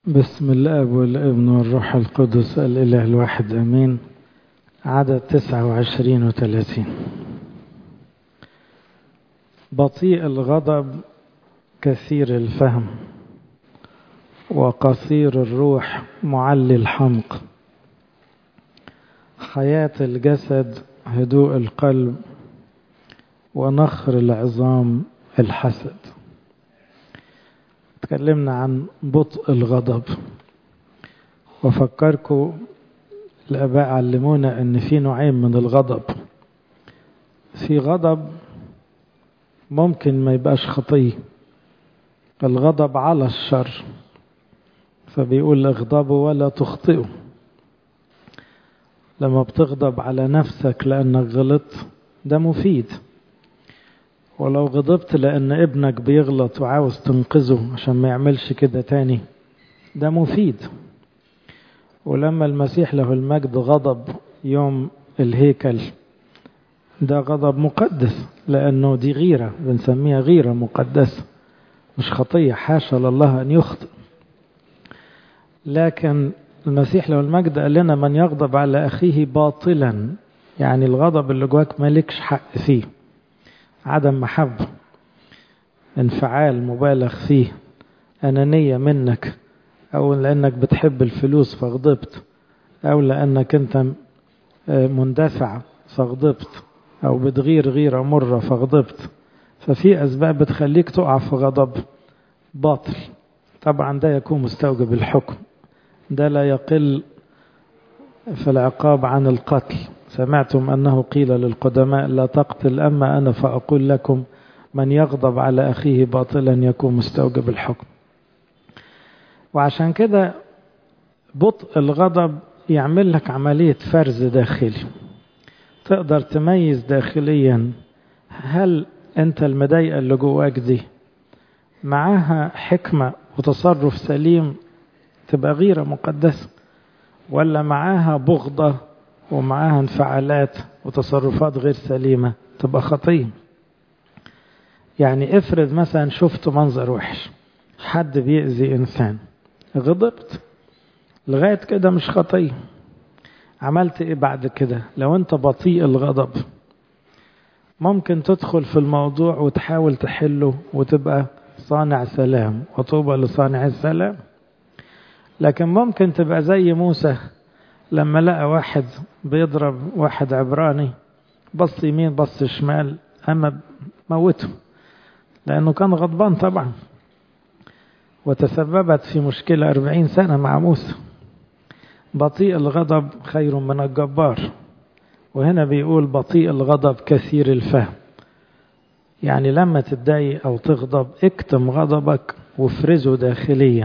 بسم الله والابن والروح القدس الإله الواحد أمين. عدد 29 و30. بطيء الغضب كثير الفهم، وقصير الروح معلي الحمق. حياة الجسد هدوء القلب، ونخر العظام الحسد. تكلمنا عن بطء الغضب، وفكركم الآباء علمونا أن في نوعين من الغضب. في غضب ممكن ما يبقاش خطية، الغضب على الشر، فبيقول اغضبوا ولا تخطئوا. لما بتغضب على نفسك لأنك غلط ده مفيد، ولو غضبت لأن ابنك بيغلط وعاوز تنقذه عشان ما يعملش كده تاني ده مفيد. ولما المسيح له المجد غضب يوم الهيكل ده غضب مقدس، لأنه دي غيرة بنسميها غيرة مقدسة، مش خطية، حاشا لله أن يخطئ. لكن المسيح له المجد قال لنا من يغضب على أخيه باطلا، يعني الغضب اللي جواك مالكش حق فيه، عدم محبة، انفعال مبالغ فيه، أنانية منك، أو لأنك بتحب الفلوس فغضبت، أو لأنك أنت مندفع فغضبت، أو بتغير غيرة مرة فغضبت. ففي أسباب بتخليك تقع في غضب باطل. طبعا ده يكون مستوجب الحكم، ده لا يقل في العقاب عن القتل. سمعتم أنه قيل للقدماء لا تقتل، أما أنا فأقول لكم من يغضب على أخيه باطلا يكون مستوجب الحكم. وعشان كده بطء الغضب يعمل لك عملية فرز داخلي، تقدر تميز داخليا هل أنت المضايقة اللي جواك دي معاها حكمة وتصرف سليم تبقى غيرة مقدسة، ولا معاها بغضة ومعاها انفعالات وتصرفات غير سليمة تبقى خطية. يعني افرض مثلا شفت منظر وحش، حد بيأذي إنسان، غضبت لغاية كده مش خطية. عملت ايه بعد كده؟ لو انت بطيء الغضب ممكن تدخل في الموضوع وتحاول تحله وتبقى صانع سلام، وطوبى لصانع السلام. لكن ممكن تبقى زي موسى لما لقى واحد بيضرب واحد عبراني، بص يمين بص شمال، أما موته، لأنه كان غضبان طبعا، وتسببت في مشكلة 40 سنة مع موسى. بطيء الغضب خير من الجبار. وهنا بيقول بطيء الغضب كثير الفهم، يعني لما تتضايق أو تغضب اكتم غضبك وافرزه داخليا.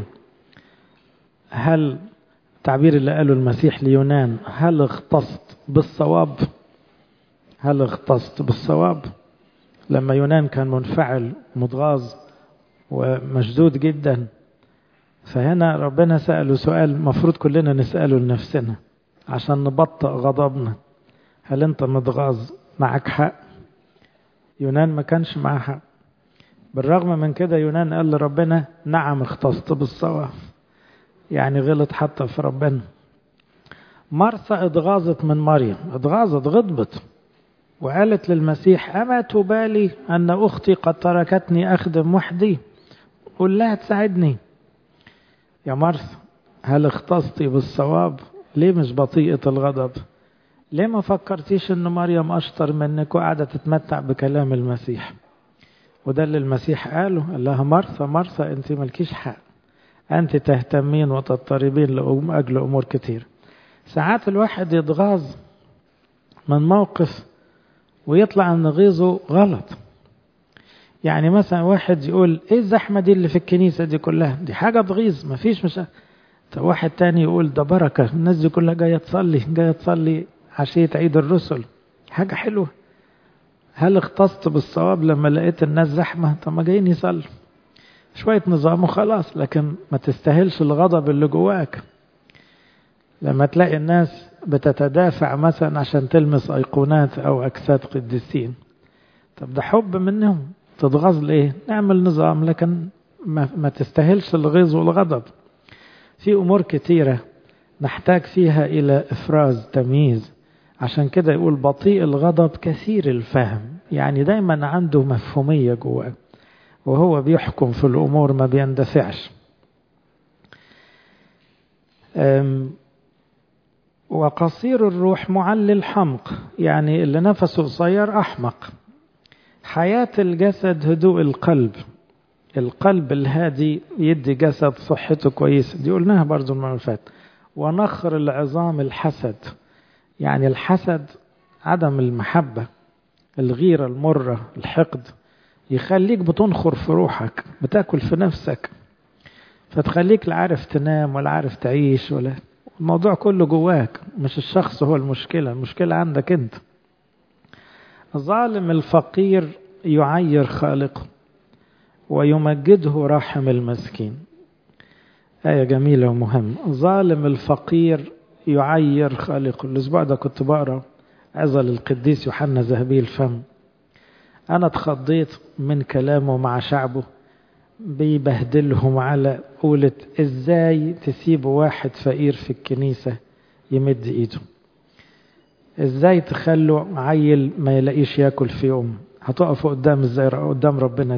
هل التعبير اللي قاله المسيح ليونان، هل اغتصت بالصواب؟ هل اغتصت بالصواب؟ لما يونان كان منفعل متغاظ ومشدود جدا، فهنا ربنا سأله سؤال مفروض كلنا نسأله لنفسنا عشان نبطئ غضبنا. هل انت متغاظ معك حق؟ يونان ما كانش معه حق، بالرغم من كده يونان قال لربنا نعم اغتصت بالصواب، يعني غلط حتى في ربنا. مرثا اتغاظت من مريم، اتغاظت غضبت، وقالت للمسيح أما تبالي أن أختي قد تركتني أخدم وحدي؟ قل لها تساعدني. يا مرثا هل اختصتي بالصواب؟ ليه مش بطيئة الغضب؟ ليه ما فكرتيش أن مريم أشطر منك وقاعدة تتمتع بكلام المسيح؟ وده اللي المسيح قاله، قال لها مرثا مرثا أنت ملكيش حق، أنت تهتمين وتضطربين لأجل أمور كتير. ساعات الواحد يتغاظ من موقف ويطلع أن غيظه غلط. يعني مثلا واحد يقول إيه الزحمة دي اللي في الكنيسة دي كلها، دي حاجة تغيظ، مفيش مش. طب واحد تاني يقول ده بركة، الناس دي كلها جاية تصلي عشية عيد الرسل، حاجة حلوة. هل اختصت بالصواب لما لقيت الناس زحمة؟ طب ما جايين يصلوا، شوية نظام وخلاص. لكن ما تستاهلش الغضب اللي جواك لما تلاقي الناس بتتدافع مثلا عشان تلمس أيقونات أو أجساد قديسين. طب ده حب منهم، تتغاظ ليه؟ نعمل نظام، لكن ما تستاهلش الغيظ والغضب. في أمور كتيرة نحتاج فيها إلى إفراز تمييز. عشان كده يقول بطيء الغضب كثير الفهم، يعني دايما عنده مفهومية جواه وهو بيحكم في الأمور ما بيندفعش. وقصير الروح معلل حمق، يعني اللي نفسه قصير أحمق. حياة الجسد هدوء القلب، القلب الهادي يدي جسد صحته كويسة، دي قلناها برضو المرة اللي فاتت. ونخر العظام الحسد، يعني الحسد عدم المحبة، الغيرة المرة، الحقد، يخليك بتنخر في روحك، بتاكل في نفسك، فتخليك لا عارف تنام ولا عارف تعيش، ولا الموضوع كله جواك، مش الشخص هو المشكلة، المشكلة عندك انت. الظالم الفقير يعير خالقه ويمجده راحم المسكين. آية جميلة ومهمة. ظالم الفقير يعير خالقه. الأسبوع ده كنت بقرأ عظة للقديس يوحنا ذهبي الفم. أنا اتخضيت من كلامه مع شعبه، بيبهدلهم على قولة إزاي تسيبوا واحد فقير في الكنيسة يمد إيده، إزاي تخلوا عيل ما يلاقيش ياكل في يوم، هتقفوا قدام ربنا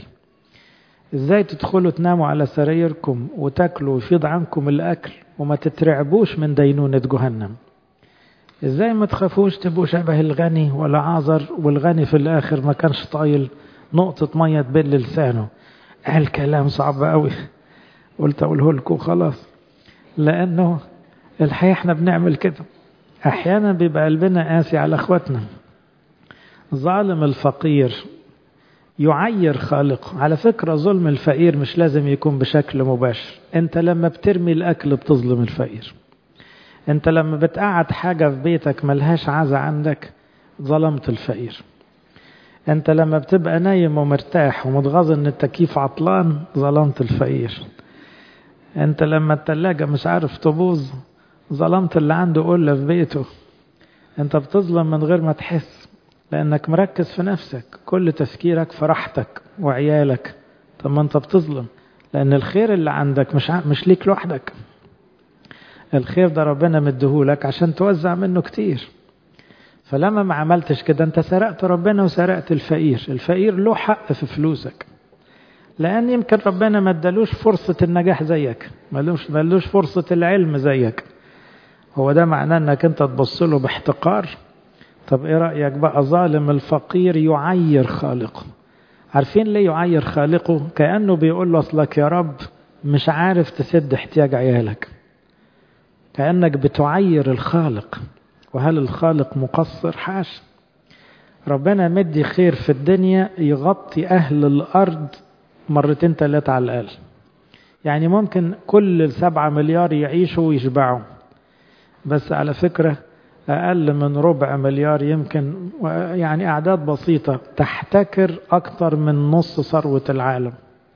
إزاي تدخلوا تناموا على سريركم وتاكلوا ويفيض عنكم الأكل وما تترعبوش من دينونة جهنم، إزاي ما تخافوش تبقوا شبه الغني ولا عازر، والغني في الآخر ما كانش طايل نقطة مية تبل لسانه. قال كلام صعب قوي، قلت أقوله لكم خلاص، لأنه الحقيقة احنا بنعمل كده أحيانا، بيبقى قلبنا قاسي على أخواتنا. ظالم الفقير يعير خالقه. على فكرة ظلم الفقير مش لازم يكون بشكل مباشر، انت لما بترمي الأكل بتظلم الفقير، انت لما بتقعد حاجة في بيتك ملهاش عزة عندك ظلمت الفقير، انت لما بتبقى نايم ومرتاح ومتغاظ ان التكييف عطلان ظلمت الفقير، انت لما التلاجة مش عارف تبوظ ظلمت اللي عنده قلة في بيته. انت بتظلم من غير ما تحس، لانك مركز في نفسك، كل تفكيرك في راحتك وعيالك. طب ما انت بتظلم، لان الخير اللي عندك مش ليك لوحدك، الخير ده ربنا مديهولك عشان توزع منه كتير. فلما ما عملتش كده انت سرقت ربنا وسرقت الفقير. الفقير له حق في فلوسك، لان يمكن ربنا ما ادالوش فرصة النجاح زيك، ما ادالوش فرصة العلم زيك. هو ده معناه انك انت تبص له باحتقار؟ طب ايه رأيك بقى؟ ظالم الفقير يعير خالقه. عارفين ليه يعير خالقه؟ كأنه بيقول له اصلك يا رب مش عارف تسد احتياج عيالك، كأنك بتعير الخالق. وهل الخالق مقصر؟ حاش. ربنا مدي خير في الدنيا يغطي أهل الأرض 2 3 على الأقل، يعني ممكن كل 7 مليار يعيشوا ويشبعوا، بس على فكرة أقل من 2 مليار يمكن، يعني أعداد بسيطة تحتكر أكتر من نص ثروة العالم،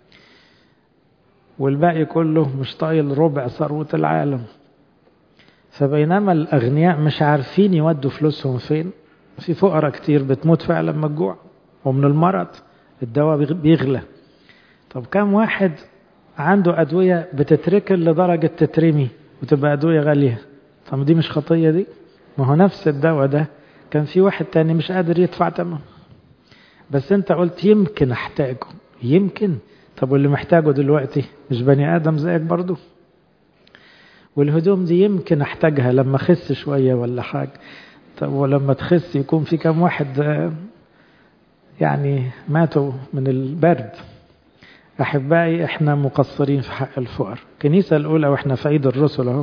والباقي كله مش طايل ربع ثروة العالم. فبينما الأغنياء مش عارفين يودوا فلوسهم فين، في فقراء كتير بتموت فعلا من الجوع ومن المرض، الدواء بيغلى. طب كم واحد عنده أدوية بتتركل لدرجة تترمي وتبقى أدوية غالية؟ طب دي مش خطية دي؟ ما هو نفس الدواء ده كان في واحد تاني مش قادر يدفع ثمنه، بس انت قلت يمكن احتاجه، يمكن. طب واللي محتاجه دلوقتي مش بني آدم زيك برضو؟ والهدوم دي يمكن احتاجها لما خس شوية ولا حاجة. طب ولما تخس يكون في كم واحد يعني ماتوا من البرد. أحبائي احنا مقصرين في حق الفقر. الكنيسة الأولى واحنا في عيد الرسل اهو،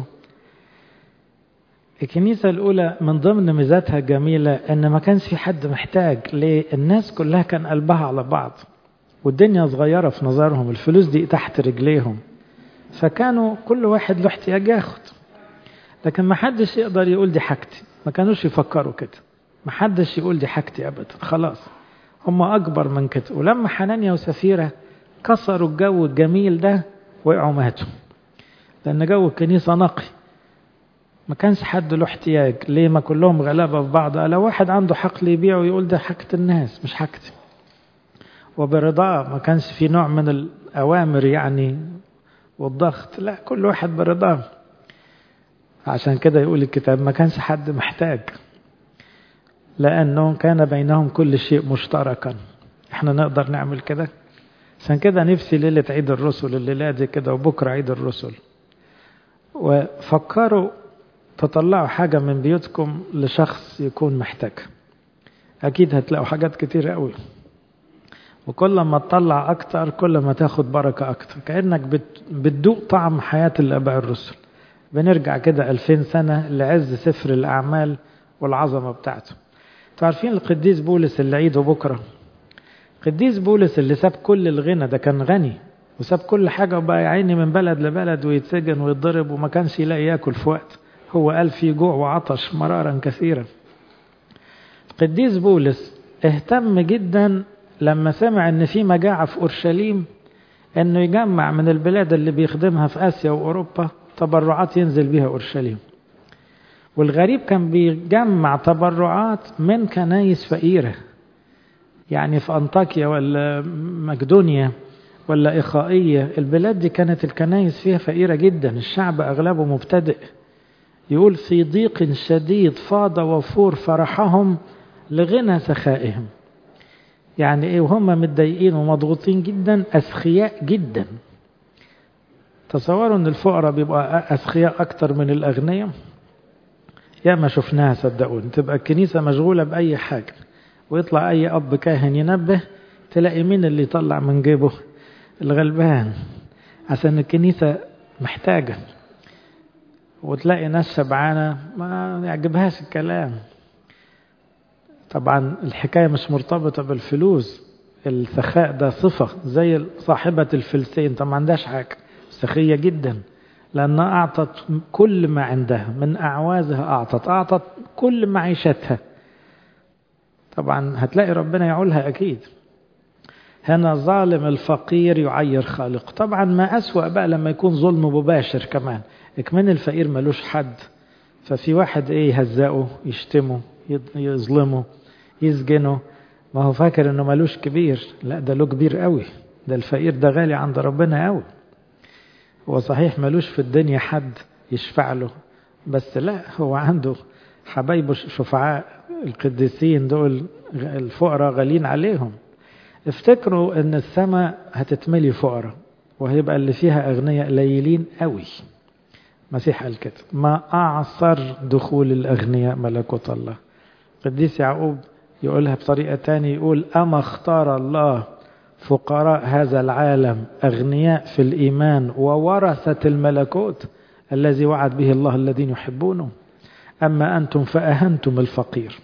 الكنيسة الأولى من ضمن ميزاتها الجميلة ان ما كانش في حد محتاج. ليه؟ الناس كلها كان قلبها على بعض، والدنيا صغيرة في نظرهم، الفلوس دي تحت رجليهم، فكانوا كل واحد له احتياج ياخد. لكن ما حدش يقدر يقول دي حاجتي، ما كانوش يفكروا كده، ما حدش يقول دي حاجتي أبدا، خلاص هم أكبر من كده. ولما حنانيا وسفيرة كسروا الجو الجميل ده وقعوا ماتوا، لأن جو الكنيسة نقي، ما كانش حد له احتياج. ليه؟ ما كلهم غلابة في بعض، لو واحد عنده حقل يبيعه يقول ده حاجة الناس مش حاجتي، وبرضاه. ما كانش في نوع من الأوامر يعني والضغط، لا، كل واحد برضاه. عشان كده يقول الكتاب ما كانش حد محتاج، لأنه كان بينهم كل شيء مشتركا. احنا نقدر نعمل كده؟ عشان كده نفسي ليلة عيد الرسل الليلة دي كده وبكرة عيد الرسل، وفكروا تطلعوا حاجة من بيوتكم لشخص يكون محتاج. أكيد هتلاقوا حاجات كتير قوي، وكل ما تطلع أكتر كل ما تاخد بركة أكتر، كأنك بتدوق طعم حياة الآباء الرسل. بنرجع كده 2000 سنة لعز سفر الأعمال والعظمة بتاعته. تعرفين القديس بولس اللي عيده بكرة؟ قديس بولس اللي ساب كل الغنى، ده كان غني وساب كل حاجة وبقى يعيني من بلد لبلد ويتسجن ويتضرب وما كانش يلاقي ياكل في وقت. هو قال في جوع وعطش مرارا كثيرا. قديس بولس اهتم جدا لما سمع ان في مجاعة في أورشليم انه يجمع من البلاد اللي بيخدمها في آسيا وأوروبا تبرعات ينزل بها أورشليم. والغريب كان بيجمع تبرعات من كنايس فقيرة، يعني في أنطاكيا ولا مقدونيا ولا إخائية، البلاد دي كانت الكنايس فيها فقيرة جدا، الشعب أغلبه مبتدئ. يقول في ضيق شديد فاض وفور فرحهم لغنى سخائهم. يعني ايه؟ وهم متضايقين ومضغوطين جدا أسخياء جدا. تصوروا ان الفقراء بيبقى أسخياء أكتر من الأغنياء. يا ما شفناها صدقوني، تبقى الكنيسة مشغولة بأي حاجة ويطلع أي أب كاهن ينبه، تلاقي مين اللي يطلع من جيبه؟ الغلبان، عشان الكنيسة محتاجة. وتلاقي ناس شبعانة ما يعجبهاش الكلام. طبعا الحكاية مش مرتبطة بالفلوس، السخاء ده صفة زي صاحبة الفلسين، طبعا ما عندهاش حاجة، سخية جدا، لأنها أعطت كل ما عندها من أعوازها، أعطت كل معيشتها. طبعا هتلاقي ربنا يعولها أكيد. هنا ظالم الفقير يعير خالق. طبعا ما أسوأ بقى لما يكون ظلم مباشر كمان، إكمن الفقير ملوش حد، ففي واحد يهزقه، يشتمه، يظلمه، يسجنه، ما هو فاكر انه ملوش كبير. لا، ده له كبير قوي، ده الفقير ده غالي عند ربنا قوي. هو صحيح ملوش في الدنيا حد يشفع له، بس لا، هو عنده حبايبه شفعاء القديسين دول، الفقراء غالين عليهم. افتكروا ان السماء هتتملي فقراء وهيبقى اللي فيها اغنياء قليلين قوي. مسيح قال كده، ما اعصر دخول الاغنياء ملكوت الله. قديس يعقوب يقولها بطريقة تانية، يقول أما اختار الله فقراء هذا العالم أغنياء في الإيمان وورثة الملكوت الذي وعد به الله الذين يحبونه، أما أنتم فأهنتم الفقير.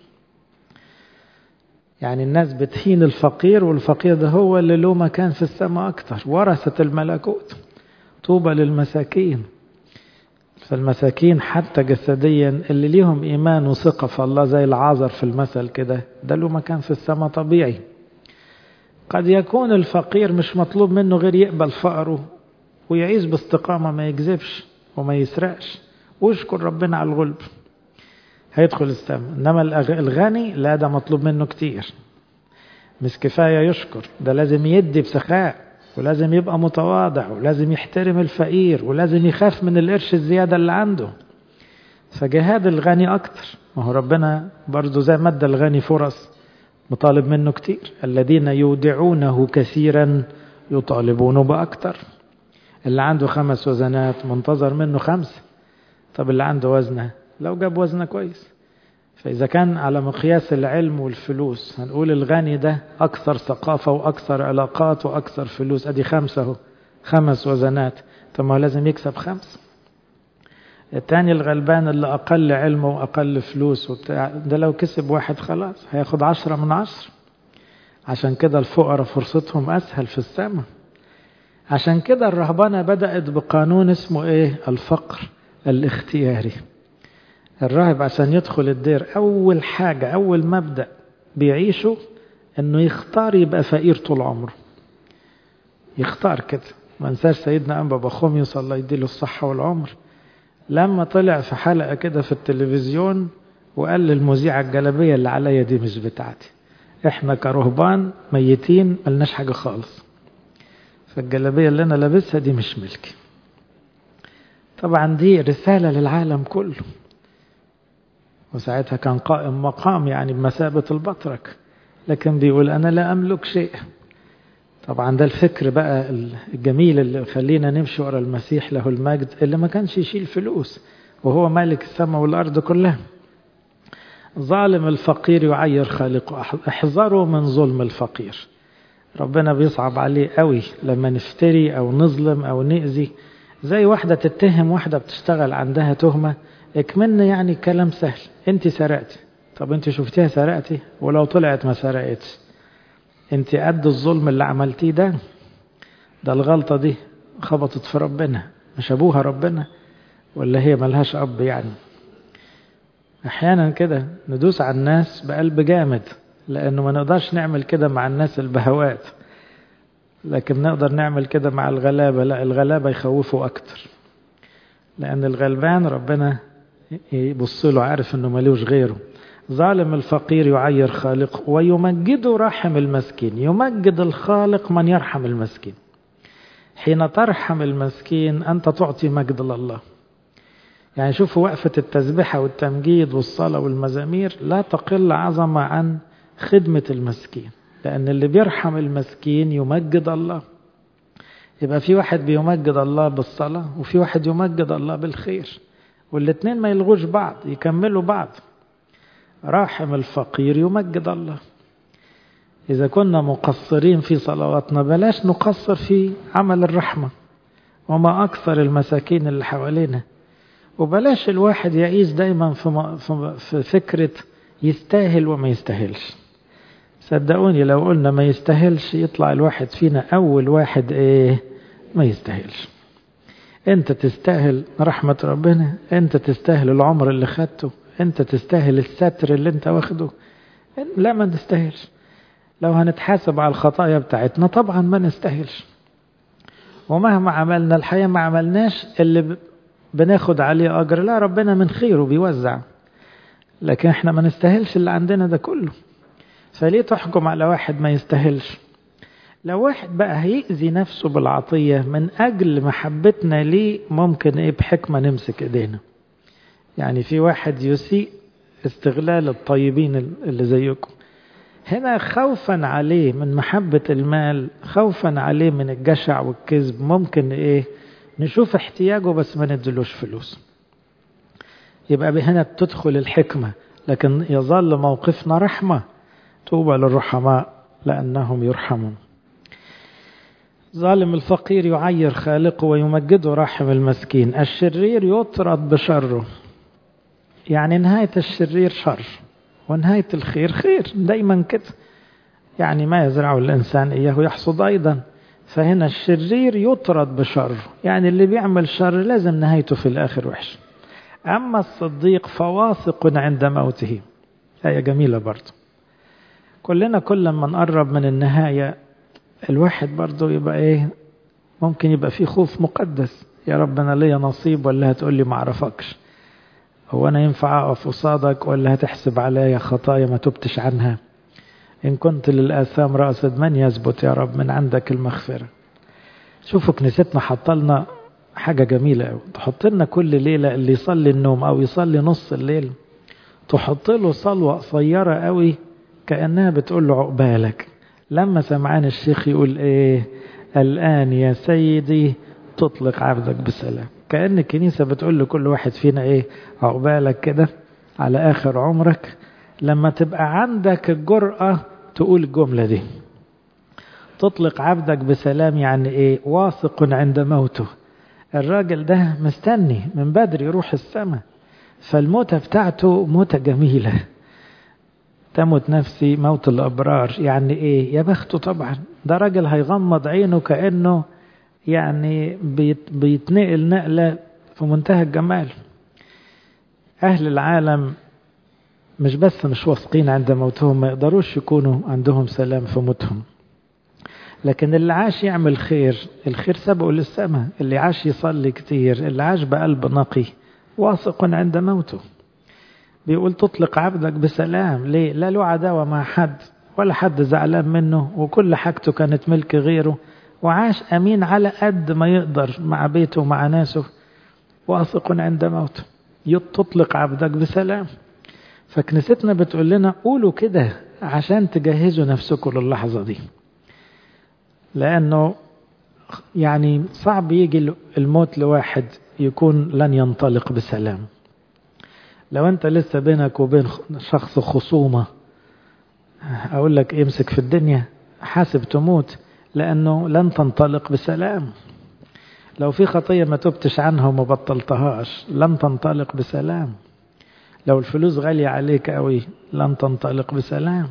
يعني الناس بتهين الفقير، والفقير ده هو اللي له مكان في السماء أكتر، ورثة الملكوت. طوبى للمساكين. فالمساكين حتى جسديا اللي ليهم إيمان وثقة في الله زي العازر في المثل كده، ده له مكان في السماء طبيعي. قد يكون الفقير مش مطلوب منه غير يقبل فقره ويعيش باستقامة، ما يكذبش وما يسرقش ويشكر ربنا على الغلب، هيدخل السماء. إنما الغني لا، ده مطلوب منه كتير، مش كفاية يشكر، ده لازم يدي بسخاء، ولازم يبقى متواضع، ولازم يحترم الفقير، ولازم يخاف من القرش الزيادة اللي عنده. فجهاد الغني أكتر. ما هو ربنا برضو زي ما ادى الغني فرص مطالب منه كتير. الذين يودعونه كثيرا يطالبونه بأكتر. اللي عنده 5 وزنات منتظر منه 5. طب اللي عنده وزنه لو جاب وزنه كويس. فإذا كان على مقياس العلم والفلوس هنقول الغني ده أكثر ثقافة وأكثر علاقات وأكثر فلوس، أدي 5 5 وزنات، طب ما لازم يكسب 5. التاني الغلبان اللي أقل علم وأقل فلوس ده لو كسب 1 خلاص هياخد 10 من 10. عشان كده الفقراء فرصتهم أسهل في السماء. عشان كده الرهبنة بدأت بقانون اسمه الفقر الاختياري. الراهب عشان يدخل الدير أول حاجة، أول مبدأ بيعيشه أنه يختار يبقى فقير طول عمره. يختار كده. ما ننساش سيدنا أنبا بخوميوس الله يديله الصحة والعمر، لما طلع في حلقة كده في التلفزيون وقال للمذيعة الجلابية اللي عليا دي مش بتاعتي، احنا كرهبان ميتين ملناش حاجة خالص، فالجلابية اللي أنا لابسها دي مش ملكي. طبعا دي رسالة للعالم كله، وساعتها كان قائم مقام يعني بمثابة البطرك، لكن بيقول أنا لا أملك شيء. طبعا ده الفكر بقى الجميل اللي خلينا نمشي ورا المسيح له المجد، اللي ما كانش يشيل فلوس وهو مالك السماء والأرض كلها. ظالم الفقير يعير خالقه، احذروا من ظلم الفقير. ربنا بيصعب عليه قوي لما نفتري أو نظلم أو نأذي. زي واحدة تتهم واحدة بتشتغل عندها تهمة، اكملنا يعني كلام سهل، انت سرقتي، طب انت شفتيها سرقتي؟ ولو طلعت ما سرقتش، انت قد الظلم اللي عملتيه ده الغلطة دي خبطت في ربنا، مش ابوها ربنا ولا هي ملهاش اب يعني. احيانا كده ندوس على الناس بقلب جامد، لانه ما نقدرش نعمل كده مع الناس البهوات، لكن نقدر نعمل كده مع الغلابة. لا، الغلابة يخوفوا اكتر، لان الغلبان ربنا يبص له عارف انه ملوش غيره. ظالم الفقير يعير خالقه ويمجد راحم المسكين. يمجد الخالق من يرحم المسكين. حين ترحم المسكين أنت تعطي مجد لله. يعني شوفوا وقفة التسبيحة والتمجيد والصلاة والمزامير لا تقل عظمة عن خدمة المسكين، لأن اللي بيرحم المسكين يمجد الله. يبقى في واحد بيمجد الله بالصلاة، وفي واحد يمجد الله بالخير، والاتنين ما يلغوش بعض، يكملوا بعض. راحم الفقير يمجد الله. إذا كنا مقصرين في صلواتنا بلاش نقصر في عمل الرحمة، وما أكثر المساكين اللي حوالينا. وبلاش الواحد يعيش دايما في فكرة يستاهل وما يستاهلش. صدقوني لو قلنا ما يستاهلش يطلع الواحد فينا أول واحد ما يستاهلش. أنت تستاهل رحمة ربنا، أنت تستاهل العمر اللي خدته، أنت تستاهل الستر اللي أنت واخده. لا، ما نستاهلش. لو هنتحاسب على الخطايا بتاعتنا طبعا ما نستاهلش، ومهما عملنا الحقيقة ما عملناش اللي بناخد عليه أجر. لا، ربنا من خيره بيوزع، لكن احنا ما نستاهلش اللي عندنا ده كله. فليه تحكم على واحد ما يستاهلش؟ لو واحد بقى هيأذي نفسه بالعطية من أجل محبتنا ليه، ممكن بحكمة نمسك ايدينا. يعني في واحد يسيء استغلال الطيبين اللي زيكم هنا، خوفا عليه من محبة المال، خوفا عليه من الجشع والكذب، ممكن نشوف احتياجه بس ما ندلوش فلوس. يبقى هنا تدخل الحكمة، لكن يظل موقفنا رحمة. طوبى للرحماء لأنهم يرحمون. ظالم الفقير يعير خالقه ويمجد راحم المسكين. الشرير يطرد بشره. يعني نهاية الشرير شر ونهاية الخير خير، دايما كده. يعني ما يزرعه الإنسان إياه يحصد أيضا. فهنا الشرير يطرد بشر، يعني اللي بيعمل شر لازم نهايته في الآخر وحش. أما الصديق فواثق عند موته. آية جميلة برضو. كلنا كل ما نقرب من النهاية الواحد برضو يبقى ممكن يبقى فيه خوف مقدس. يا رب أنا ليا نصيب ولا هتقول لي معرفكش؟ هو أنا ينفع أقف قصادك ولا هتحسب عليا خطايا ما تبتش عنها؟ إن كنت للآثام رأسد من يثبت يا رب؟ من عندك المغفرة. شوفوا كنيستنا حطلنا حاجة جميلة، تحط لنا كل ليلة اللي يصلي النوم أو يصلي نص الليل تحط له صلوة قصيرة قوي كأنها بتقول له عقبالك. لما سمعان الشيخ يقول الآن يا سيدي تطلق عبدك بسلام، كأن الكنيسة بتقول لكل واحد فينا عقبالك كده على آخر عمرك، لما تبقى عندك الجرأة تقول الجملة دي تطلق عبدك بسلام. يعني واثق عند موته. الراجل ده مستني من بدري يروح السماء، فالموتة بتاعته موتة جميلة. تموت نفسي موت الأبرار. يعني يا بخته طبعا. ده راجل هيغمض عينه كأنه يعني بيتنقل نقلة في منتهى الجمال. أهل العالم مش بس مش واثقين عند موتهم، ما يقدروش يكونوا عندهم سلام في موتهم. لكن اللي عاش يعمل خير، الخير سبقه للسماء. اللي عاش يصلي كتير، اللي عاش بقلب نقي، واثق عند موته. بيقول تطلق عبدك بسلام. ليه؟ لا له عداوة مع حد ولا حد زعلان منه، وكل حاجته كانت ملك غيره، وعاش أمين على قد ما يقدر مع بيته ومع ناسه. واثق عند موته تطلق عبدك بسلام. فكنيستنا بتقول لنا قولوا كده عشان تجهزوا نفسكم للحظة دي، لأنه يعني صعب يجي الموت لواحد يكون لن ينطلق بسلام. لو أنت لسه بينك وبين شخص خصومة، أقول لك امسك في الدنيا، حاسب تموت، لأنه لن تنطلق بسلام. لو في خطية ما تبتش عنها وما بطلتهاش لن تنطلق بسلام. لو الفلوس غالية عليك قوي لن تنطلق بسلام.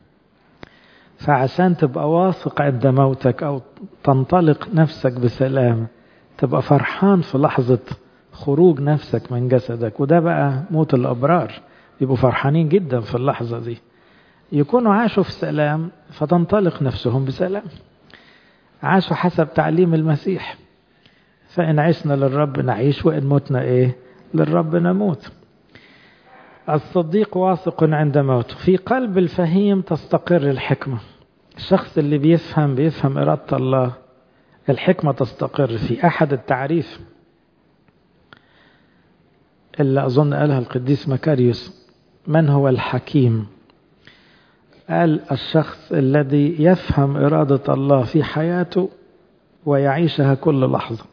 فعشان تبقى واثق عند موتك أو تنطلق نفسك بسلام، تبقى فرحان في لحظة خروج نفسك من جسدك. وده بقى موت الأبرار، يبقوا فرحانين جدا في اللحظة دي، يكونوا عاشوا في سلام فتنطلق نفسهم بسلام، عاشوا حسب تعليم المسيح. فإن عشنا للرب نعيش، وإن متنا للرب نموت. الصديق واثق عند موته. في قلب الفهيم تستقر الحكمة. الشخص اللي بيفهم إرادة الله، الحكمة تستقر في. أحد التعريف اللي أظن قالها القديس مكاريوس، من هو الحكيم؟ قال الشخص الذي يفهم إرادة الله في حياته ويعيشها كل لحظة.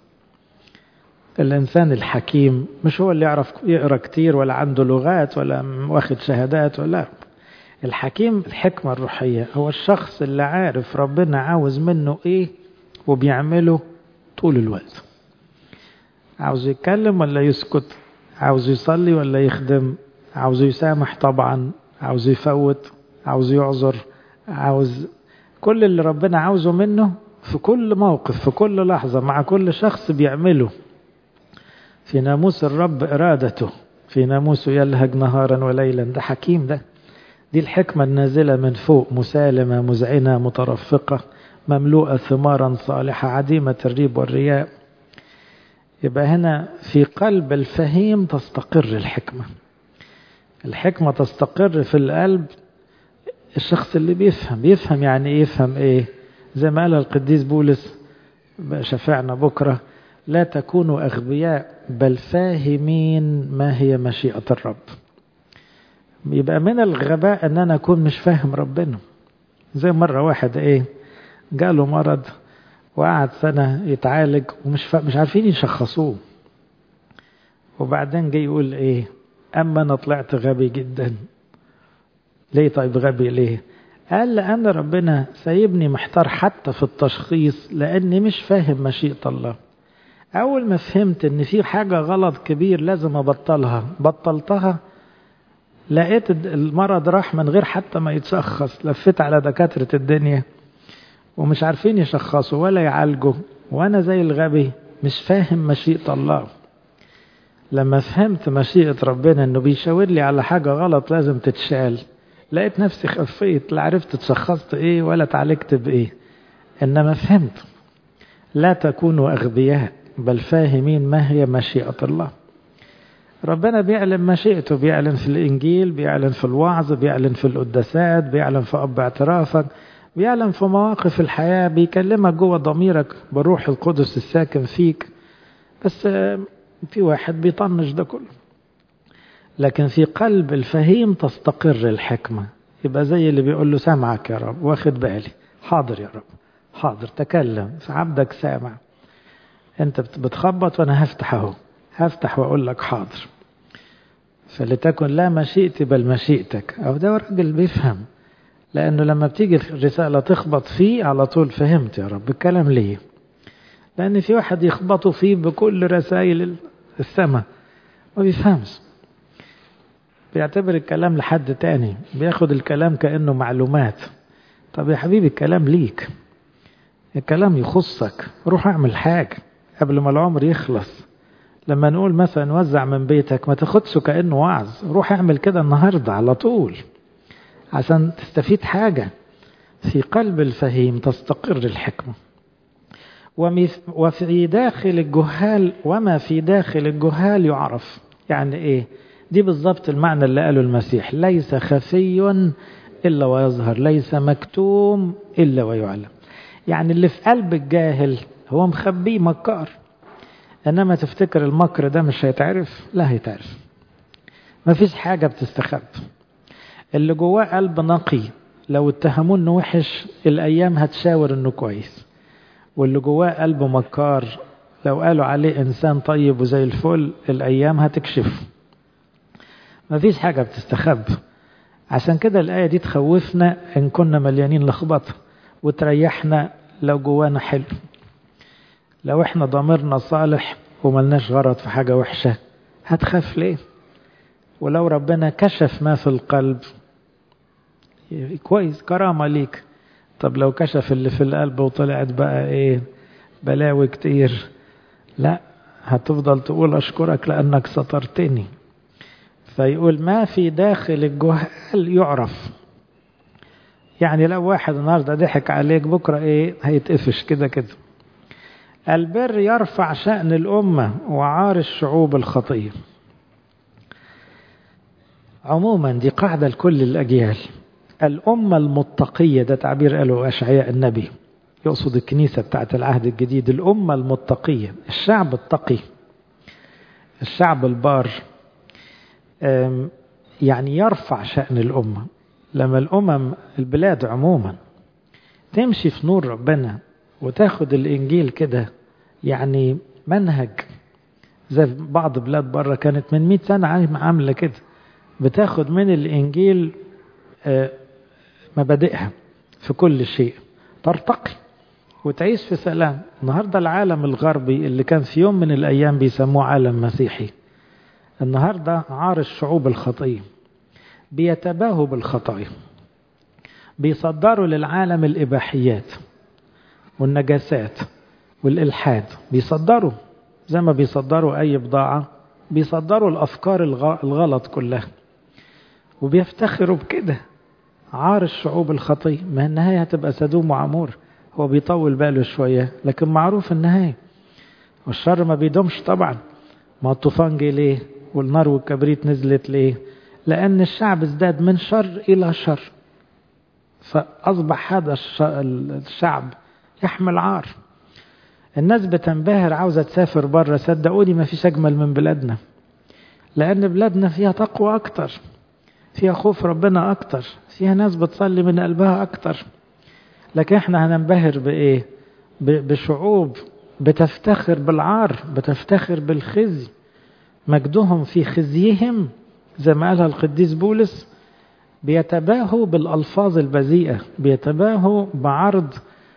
الإنسان الحكيم مش هو اللي يعرف يقرأ كتير ولا عنده لغات ولا واخد شهادات، ولا. الحكيم الحكمة الروحية هو الشخص اللي عارف ربنا عاوز منه وبيعمله طول الوقت. عاوز يتكلم ولا يسكت، عاوز يصلي ولا يخدم، عاوز يسامح طبعا، عاوز يفوت، عاوز يعذر، عاوز كل اللي ربنا عاوزه منه في كل موقف في كل لحظة مع كل شخص بيعمله. في ناموس الرب إرادته، في ناموسه يلهج نهارا وليلا. ده حكيم. دي الحكمة النازلة من فوق، مسالمة مذعنة مترفقة مملوءة ثمارا صالحة عديمة الريب والرياء. يبقى هنا في قلب الفهيم تستقر الحكمة. الحكمة تستقر في القلب. الشخص اللي بيفهم يعني يفهم زي ما قال القديس بولس شفعنا بكرة، لا تكونوا أغبياء بل فاهمين ما هي مشيئة الرب. يبقى من الغباء ان انا اكون مش فاهم ربنا. زي مرة واحد جاله مرض وقعد سنة يتعالج ومش مش عارفين يشخصوه، وبعدين جاي يقول اما انا طلعت غبي جدا. ليه طيب غبي ليه؟ قال لأن ربنا سايبني محتار حتى في التشخيص لأني مش فاهم مشيئة الله. أول ما فهمت إن في حاجة غلط كبير لازم أبطلها، بطلتها، لقيت المرض راح من غير حتى ما يتشخص. لفت على دكاترة الدنيا ومش عارفين يشخصوا ولا يعالجوا، وأنا زي الغبي مش فاهم مشيئة الله. لما فهمت مشيئة ربنا إنه بيشاور لي على حاجة غلط لازم تتشال، لقيت نفسي خفيت، لا عرفت اتشخصت ولا تعالجت بإيه. إنما فهمت. لا تكونوا أغبياء بل فاهمين ما هي مشيئة الله. ربنا بيعلن مشيئته، بيعلن في الإنجيل، بيعلن في الوعظ، بيعلن في القداسات، بيعلن في أب اعترافك، بيعلن في مواقف الحياة، بيكلمك جوه ضميرك بالروح القدس الساكن فيك. بس في واحد بيطنش ده كله. لكن في قلب الفهيم تستقر الحكمة. يبقى زي اللي بيقول له سامعك يا رب، واخد بالي، حاضر يا رب، حاضر، تكلم، عبدك سامع. انت بتخبط وانا هفتح واقول لك حاضر. فلتكن لا مشيئتي بل مشيئتك. او ده راجل بيفهم، لانه لما بتيجي الرسالة تخبط فيه على طول فهمت يا رب الكلام ليه. لان في واحد يخبطوا فيه بكل رسائل السماء ما بيفهمش، بيعتبر الكلام لحد تاني، بياخد الكلام كأنه معلومات. طب يا حبيبي الكلام ليك، الكلام يخصك، روح اعمل حاجة قبل ما العمر يخلص. لما نقول مثلا وزع من بيتك ما تاخدش كأنه وعظ، روح اعمل كده النهاردة على طول عشان تستفيد حاجة. في قلب الفهيم تستقر الحكمة. وفي داخل الجهال وما في داخل الجهال يعرف. يعني دي بالضبط المعنى اللي قاله المسيح: ليس خفي إلا ويظهر، ليس مكتوم إلا ويعلم. يعني اللي في قلب الجاهل هو مخبيه مكار، إنما تفتكر المكر ده مش هيتعرف؟ لا هيتعرف. ما فيش حاجة بتستخبى. اللي جواه قلب نقي لو اتهموه انه وحش الأيام هتشاور انه كويس، واللي جواه قلب مكار لو قالوا عليه إنسان طيب وزي الفل الأيام هتكشف. ما فيش حاجة بتستخبى. عشان كده الآية دي تخوفنا إن كنا مليانين لخبطة، وتريحنا لو جوانا حلو. لو احنا ضميرنا صالح وملناش غرض في حاجة وحشة هتخاف ليه؟ ولو ربنا كشف ما في القلب كويس، كرامة ليك. طب لو كشف اللي في القلب وطلعت بقى ايه بلاوي كتير، لا هتفضل تقول أشكرك لأنك سترتني. فيقول ما في داخل الجهال يعرف. يعني لو واحد النهارده ضحك عليك بكرة ايه هيتقفش كده كده. البر يرفع شأن الأمة وعار الشعوب الخطية. عموما دي قاعدة لكل الأجيال. الأمة المتقية، ده تعبير قاله أشعياء النبي، يقصد الكنيسة بتاعت العهد الجديد. الأمة المتقية، الشعب التقي، الشعب البار، يعني يرفع شأن الأمة. لما الأمم البلاد عموما تمشي في نور ربنا وتاخد الإنجيل كده يعني منهج، زي بعض بلاد بره كانت من 100 سنة عاملة كده، بتاخد من الإنجيل مبادئها في كل شيء، ترتقي وتعيش في سلام. النهاردة العالم الغربي اللي كان في يوم من الأيام بيسموه عالم مسيحي، النهاردة عار الشعوب الخطية، بيتباهوا بالخطايا، بيصدروا للعالم الإباحيات والنجاسات والإلحاد، بيصدروا زي ما بيصدروا أي بضاعة، بيصدروا الأفكار الغلط كلها وبيفتخروا بكده. عار الشعوب الخطية، ما النهاية هتبقى سدوم وعمور. هو بيطول باله شوية لكن معروف النهاية، والشر ما بيدومش طبعا. ما الطوفان جه ليه والنار والكبريت نزلت ليه؟ لأن الشعب ازداد من شر إلى شر، فأصبح هذا الشعب يحمل عار. الناس بتنبهر عاوزة تسافر بره، صدقوني ما فيش أجمل من بلادنا، لأن بلادنا فيها تقوى أكتر، فيها خوف ربنا أكتر، فيها ناس بتصلي من قلبها أكتر. لكن احنا هننبهر بإيه؟ بشعوب بتفتخر بالعار، بتفتخر بالخزي، مجدهم في خزيهم زي ما قالها القديس بولس. بيتباهوا بالألفاظ البذيئة، بيتباهوا بعرض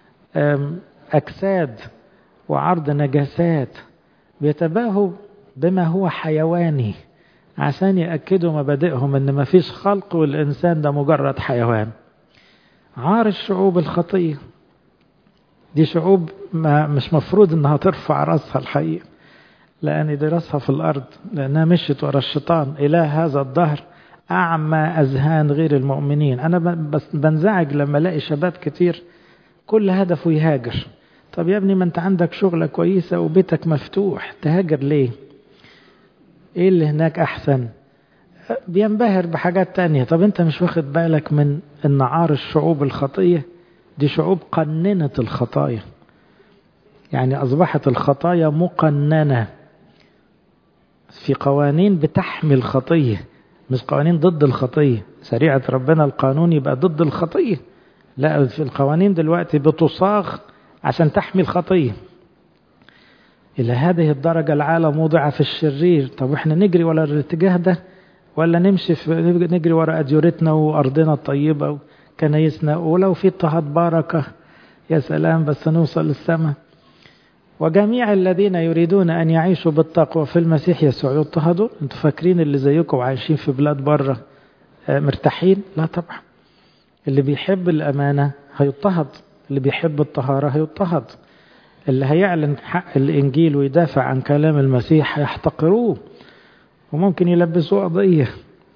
أجساد وعرض نجاسات، بيتباهوا بما هو حيواني عشان يأكدوا مبادئهم ان ما فيش خلق والإنسان ده مجرد حيوان. عار الشعوب الخطية دي شعوب ما مش مفروض انها ترفع رأسها الحقيقة، لأن دي رأسها في الأرض، لأنها مشيت ورا الشيطان. إله هذا الدهر أعمى أذهان غير المؤمنين. أنا بس بنزعج لما ألاقي شباب كتير كل هدفه يهاجر. طب يا ابني ما أنت عندك شغلة كويسة وبيتك مفتوح، تهاجر ليه؟ إيه اللي هناك أحسن؟ بينبهر بحاجات تانية. طب أنت مش واخد بالك من إن عار الشعوب الخطية دي شعوب قننت الخطايا، يعني أصبحت الخطايا مقننة في قوانين بتحمي الخطية، مش قوانين ضد الخطية. شريعة ربنا القانون يبقى ضد الخطية، لا، في القوانين دلوقتي بتصاغ عشان تحمي الخطية. إلى هذه الدرجة العالم وضع في الشرير. طب احنا نجري ولا الاتجاه ده، ولا نجري وراء أديرتنا وأرضنا الطيبة وكنايسنا، ولو في اضطهاد بركة يا سلام بس نوصل للسماء. وجميع الذين يريدون أن يعيشوا بالتقوى في المسيح يسوع يضطهدون. انتوا فاكرين اللي زيكم عايشين في بلاد بره مرتاحين؟ لا طبعا. اللي بيحب الأمانة هيضطهد، اللي بيحب الطهارة هيضطهد، اللي هيعلن حق الإنجيل ويدافع عن كلام المسيح هيحتقروه وممكن يلبسوه قضية،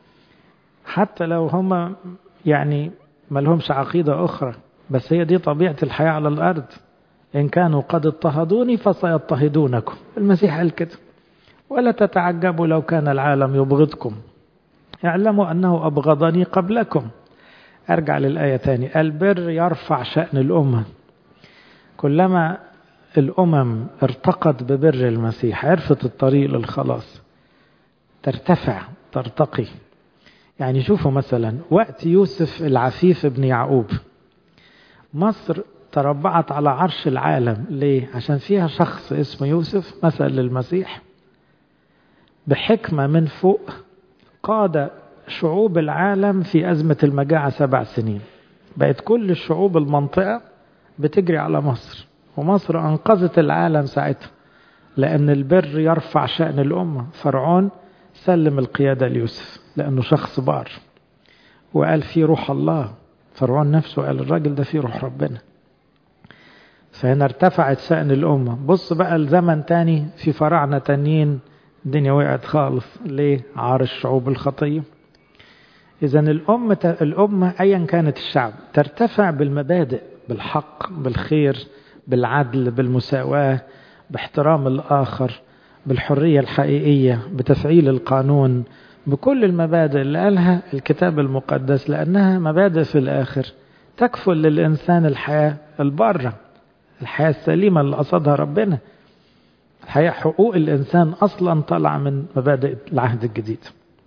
حتى لو هم يعني ما لهمش عقيدة أخرى. بس هي دي طبيعة الحياة على الأرض. إن كانوا قد اضطهدوني فسيضطهدونكم. المسيح قال كده. ولا تتعجبوا لو كان العالم يبغضكم، اعلموا أنه أبغضني قبلكم. أرجع للآية تاني. البر يرفع شأن الأمة. كلما الأمم ارتقت ببر المسيح، عرفت الطريق للخلاص، ترتفع ترتقي. يعني شوفوا مثلا وقت يوسف العفيف ابن يعقوب، مصر تربعت على عرش العالم. ليه؟ عشان فيها شخص اسمه يوسف مثل للمسيح، بحكمة من فوق قاد شعوب العالم في أزمة المجاعة 7 سنين. بقت كل الشعوب المنطقة بتجري على مصر، ومصر أنقذت العالم ساعتها، لأن البر يرفع شأن الأمة. فرعون سلم القيادة ليوسف لأنه شخص بار، وقال فيه روح الله. فرعون نفسه قال الراجل ده فيه روح ربنا. فهنا ارتفعت شأن الأمة. بص بقى الزمن تاني في فراعنة تانيين الدنيا وقعت خالص. ليه؟ عار الشعوب الخطية. إذا الأمة أيا كانت الشعب ترتفع بالمبادئ، بالحق، بالخير، بالعدل، بالمساواة، باحترام الآخر، بالحرية الحقيقية، بتفعيل القانون، بكل المبادئ اللي قالها الكتاب المقدس، لأنها مبادئ في الآخر تكفل للإنسان الحياة البارة، الحياة السليمة اللي قصدها ربنا. الحياة حقوق الإنسان أصلا طلع من مبادئ العهد الجديد.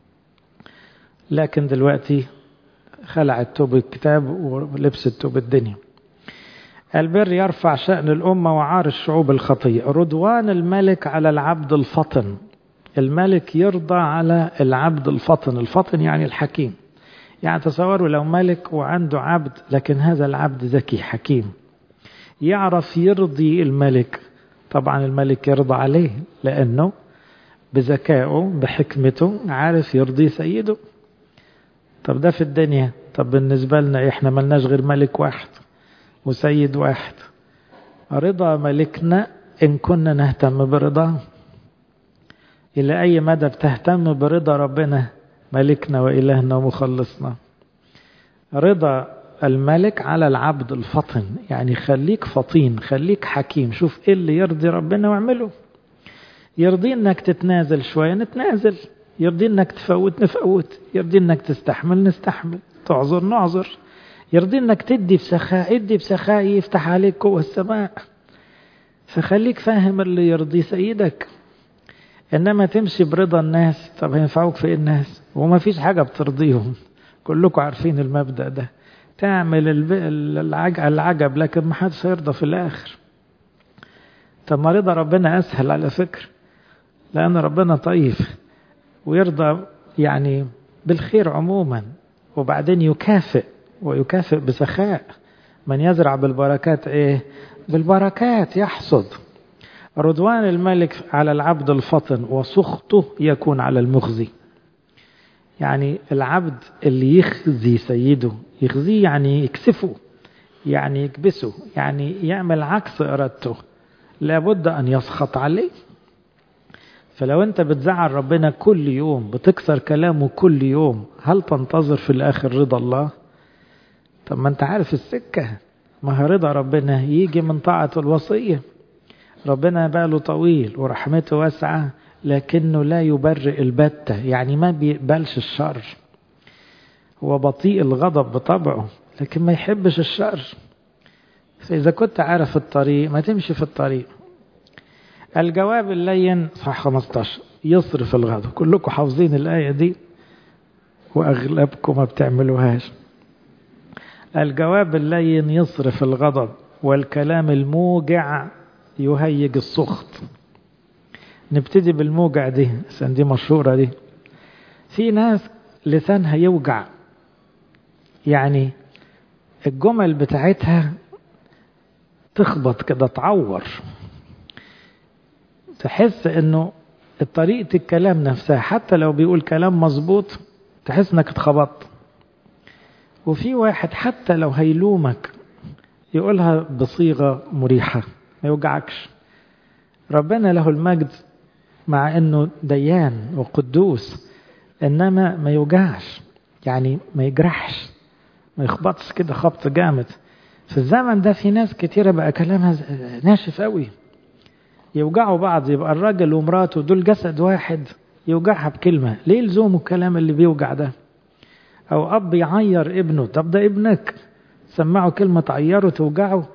لكن دلوقتي خلع التوب الكتاب ولبس التوب الدنيا. البر يرفع شأن الأمة وعار الشعوب الخطية. رضوان الملك على العبد الفطن. الملك يرضى على العبد الفطن. الفطن يعني الحكيم. يعني تصوروا لو ملك وعنده عبد، لكن هذا العبد ذكي حكيم يعرف يرضي الملك، طبعا الملك يرضى عليه لأنه بذكائه بحكمته عارف يرضي سيده. طب ده في الدنيا. طب بالنسبة لنا احنا ملناش غير ملك واحد وسيد واحد. رضا ملكنا إن كنا نهتم برضاه. إلى أي مدى بتهتم برضا ربنا ملكنا وإلهنا ومخلصنا؟ رضا الملك على العبد الفطن، يعني خليك فطين، خليك حكيم، شوف إيه اللي يرضي ربنا واعمله. يرضي إنك تتنازل شوية نتنازل، يرضي إنك تفوت نفوت، يرضي إنك تستحمل نستحمل، تعذر نعذر، يرضي إنك تدي بسخاء ادي بسخاء يفتح عليك قوة السماء. فخليك فاهم اللي يرضي سيدك. إنما تمشي برضا الناس، طب هينفعوك في الناس وما فيش حاجة بترضيهم. كلكم عارفين المبدأ ده. تعمل العجب لكن ما حدش هيرضى في الآخر. طب ما رضا ربنا أسهل على فكرة، لأن ربنا طيب ويرضى يعني بالخير عموما، وبعدين يكافئ ويكافئ بسخاء. من يزرع بالبركات ايه؟ بالبركات يحصد. رضوان الملك على العبد الفطن وسخطه يكون على المخزي. يعني العبد اللي يخزي سيده، يخزيه يعني يكسفه، يعني يكبسه، يعني يعمل عكس إرادته، لابد أن يسخط عليه. فلو أنت بتزعل ربنا كل يوم، بتكسر كلامه كل يوم، هل تنتظر في الآخر رضا الله؟ طب ما أنت عارف السكة. ما رضا ربنا يجي من طاعة الوصية. ربنا باله طويل ورحمته واسعة، لكنه لا يبرئ البتة، يعني ما بيقبلش الشر. هو بطيء الغضب بطبعه لكن ما يحبش الشر. فإذا كنت عارف الطريق ما تمشي في الطريق. الجواب اللين صح 15 يصرف الغضب. كلكم حافظين الآية دي وأغلبكم ما بتعملوهاش. الجواب اللين يصرف الغضب، والكلام الموجع يهيج السخط. نبتدي بالموجع دي عشان دي مشهورة دي. في ناس لسانها يوجع، يعني الجمل بتاعتها تخبط كده تعور، تحس انه طريقة الكلام نفسها حتى لو بيقول كلام مظبوط تحس انك اتخبطت. وفي واحد حتى لو هيلومك يقولها بصيغة مريحة ما يوجعكش. ربنا له المجد مع انه ديان وقدوس انما ما يوجعش، يعني ما يجرحش، ما يخبطش كده خبط جامد. في الزمن ده في ناس كتيرة بقى كلامها ناشف قوي، يوجعوا بعض. يبقى الراجل ومراته دول جسد واحد يوجعها بكلمة. ليه لزوم الكلام اللي بيوجع ده؟ او اب يعير ابنه، طب ده ابنك سمعه كلمة تعيره توجعه؟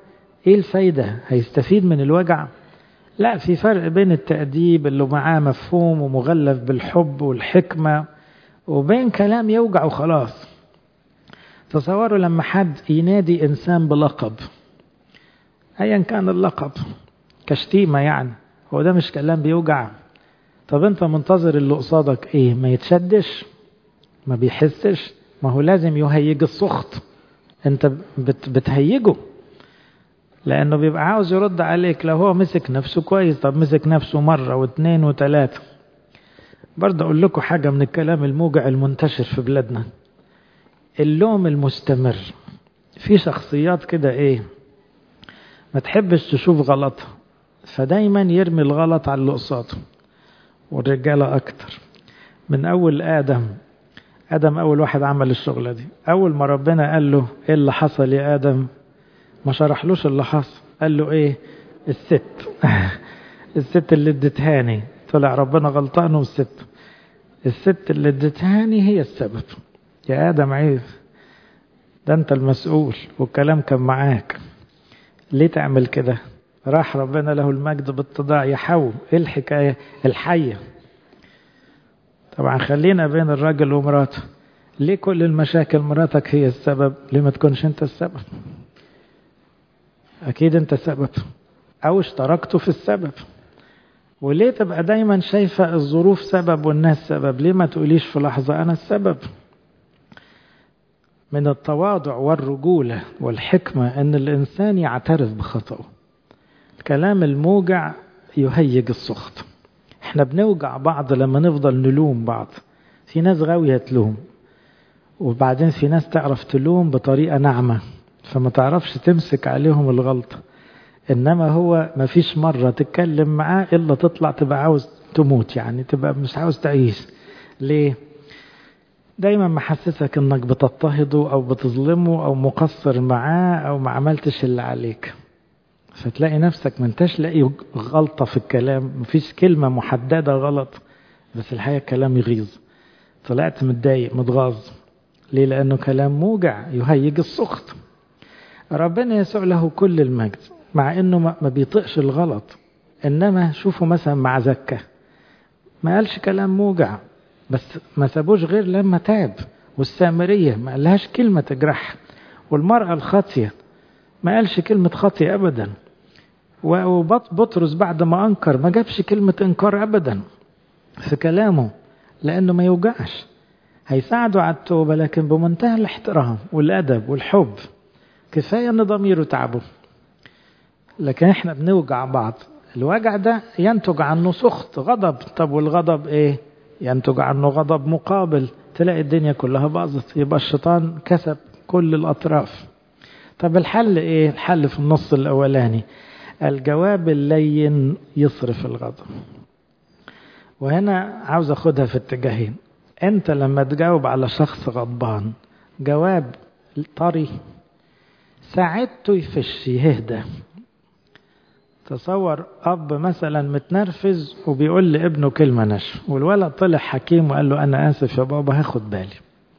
ايه الفايدة؟ هيستفيد من الوجع؟ لا، في فرق بين التأديب اللي معاه مفهوم ومغلف بالحب والحكمة وبين كلام يوجع وخلاص. تصوروا لما حد ينادي إنسان بلقب أيا كان اللقب كشتيمة، يعني هو ده مش كلام بيوجع؟ طب انت منتظر اللي قصادك ايه؟ ما يتشدش؟ ما بيحسش؟ ما هو لازم يهيج السخط. انت بتهيجه لانه بيبقى عاوز يرد عليك. لو هو مسك نفسه كويس، طب مسك نفسه مرة واثنين وثلاثة. برضه اقول لكم حاجة من الكلام الموجع المنتشر في بلادنا، اللوم المستمر. في شخصيات كده ايه، ما تحبش تشوف غلطها، فدايما يرمي الغلط على اللي قصاده. والرجالة اكتر من اول ادم اول واحد عمل الشغلة دي. اول ما ربنا قال له ايه اللي حصل يا ادم، ما شرحلوش اللي حصل، قال له ايه؟ الست الست اللي ادتهاني. طلع ربنا غلطان الست اللي ادتهاني هي السبب. يا ادم عيب، ده انت المسؤول والكلام كان معاك، ليه تعمل كده؟ راح ربنا له المجد بالتضاع يحوم. ايه الحكاية؟ الحية. طبعا خلينا بين الراجل ومراته، ليه كل المشاكل مراتك هي السبب؟ ليه ما تكونش انت السبب؟ اكيد انت سبب او اشتركتوا في السبب. وليه تبقى دايما شايفة الظروف سبب والناس سبب؟ ليه ما تقوليش في لحظة انا السبب؟ من التواضع والرجولة والحكمة ان الانسان يعترف بخطأه. الكلام الموجع يهيج السخط. احنا بنوجع بعض لما نفضل نلوم بعض. في ناس غاوية تلوم، وبعدين في ناس تعرف تلوم بطريقة ناعمة فما تعرفش تمسك عليهم الغلطة. إنما هو ما فيش مرة تتكلم معاه إلا تطلع تبقى عاوز تموت، يعني تبقى مش عاوز تعيش. ليه؟ دايما محسسك إنك بتضطهده أو بتظلمه أو مقصر معاه أو ما عملتش اللي عليك. فتلاقي نفسك ما انتش لاقي غلطة في الكلام، مفيش كلمة محددة غلط، بس الحقيقة الكلام يغيظ. طلعت متضايق متغاظ. ليه؟ لأنه كلام موجع يهيج السخط. ربنا يسوع له كل المجد مع انه ما بيطقش الغلط. انما شوفوا مثلا مع زكا، ما قالش كلام موجع بس ما سابوش غير لما تاب. والسامرية ما قالهاش كلمة تجرح. والمرأة الخاطية ما قالش كلمة خاطية ابدا. وبطرس بعد ما انكر ما جابش كلمة انكار ابدا في كلامه، لانه ما يوجعش. هيساعدوا على التوبة لكن بمنتهى الاحترام والادب والحب. كفاية ان ضميره تعبه. لكن احنا بنوجع بعض. الوجع ده ينتج عنه سخط غضب. طب والغضب ايه؟ ينتج عنه غضب مقابل. تلاقي الدنيا كلها باظت. يبقى الشيطان كسب كل الاطراف. طب الحل ايه؟ الحل في النص الاولاني. الجواب اللين يصرف الغضب. وهنا عاوز اخدها في اتجاهين. انت لما تجاوب على شخص غضبان جواب طري ساعدته يفش يهدى. تصور أب مثلا متنرفز وبيقول لابنه كلمة نشف، والولد طلع حكيم وقال له أنا آسف يا بابا هاخد بالي.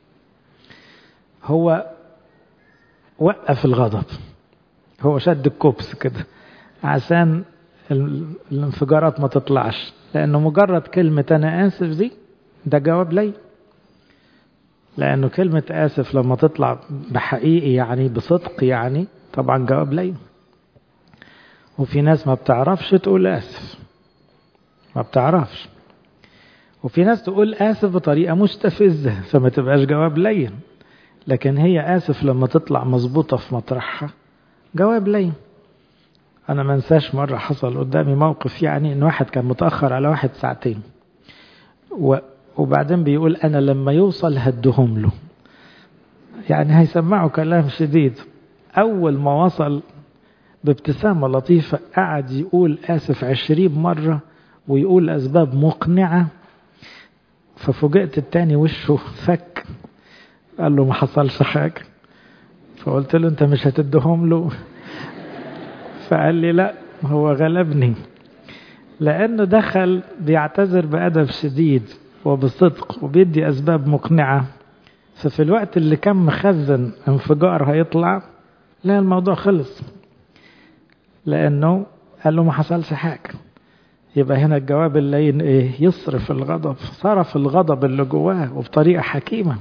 هو وقف الغضب، هو شد الكوبس كده عشان الانفجارات ما تطلعش، لأنه مجرد كلمة أنا آسف دي ده جواب لي. لأنه كلمة آسف لما تطلع بحقيقي يعني بصدق يعني طبعا جواب لي. وفي ناس ما بتعرفش تقول آسف، ما بتعرفش. وفي ناس تقول آسف بطريقة مستفزة فما تبقاش جواب لين. لكن هي آسف لما تطلع مظبوطة في مطرحها جواب لين. أنا ما انساش مرة حصل قدامي موقف، يعني إن واحد كان متأخر على واحد ساعتين وبعدين بيقول أنا لما يوصل هدهم له، يعني هيسمعوا كلام شديد. أول ما وصل بابتسامة لطيفة قعد يقول آسف 20 مرة ويقول أسباب مقنعة. ففوجئت التاني وشه فك، قال له ما حصلش حاجة. فقلت له أنت مش هتدهم له؟ فقال لي لا هو غلبني، لأنه دخل بيعتذر بأدب شديد وبصدق وبيدي أسباب مقنعة. ففي الوقت اللي كان مخزن انفجار هيطلع لا الموضوع خلص. لأنه قال له ما حصلش حاجة. يبقى هنا الجواب اللين إيه؟ يصرف الغضب، صرف الغضب اللي جواه وبطريقة حكيمة.